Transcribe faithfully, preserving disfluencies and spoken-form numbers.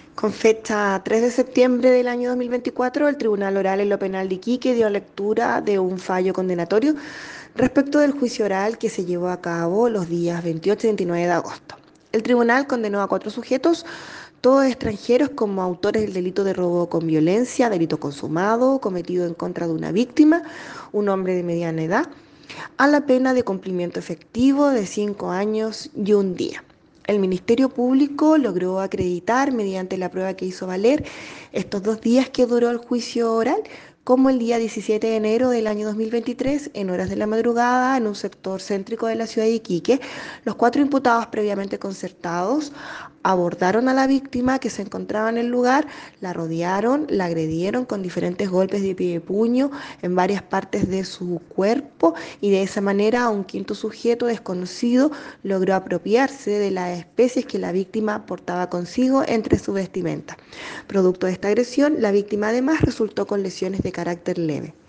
Con fecha tres de septiembre del año dos mil veinticuatro, el Tribunal Oral en lo Penal de Iquique dio lectura de un fallo condenatorio respecto del juicio oral que se llevó a cabo los días veintiocho y veintinueve de agosto. El tribunal condenó a cuatro sujetos, todos extranjeros, como autores del delito de robo con violencia, delito consumado, cometido en contra de una víctima, un hombre de mediana edad, a la pena de cumplimiento efectivo de cinco años y un día. El Ministerio Público logró acreditar, mediante la prueba que hizo valer, estos dos días que duró el juicio oral, como el día diecisiete de enero del año dos mil veintitrés, en horas de la madrugada, en un sector céntrico de la ciudad de Iquique, los cuatro imputados previamente concertados abordaron a la víctima que se encontraba en el lugar, la rodearon, la agredieron con diferentes golpes de pie y puño en varias partes de su cuerpo, y de esa manera un quinto sujeto desconocido logró apropiarse de las especies que la víctima portaba consigo entre su vestimenta. Producto de esta agresión, la víctima además resultó con lesiones de carácter leve.